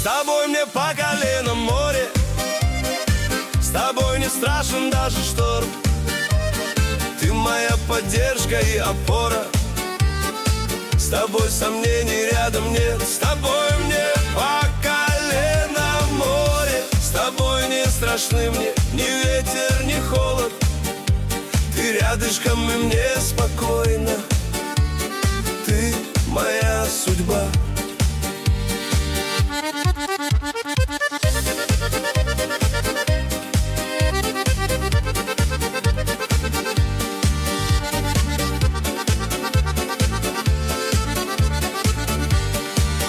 тобой мне по колено море, с тобой не страшен даже шторм. Ты моя поддержка и опора, с тобой сомнений рядом нет. С тобой мне по колено море, с тобой не страшны мне ни ветер, ни холод. Ты рядышком и мне спокойно, ты моя судьба.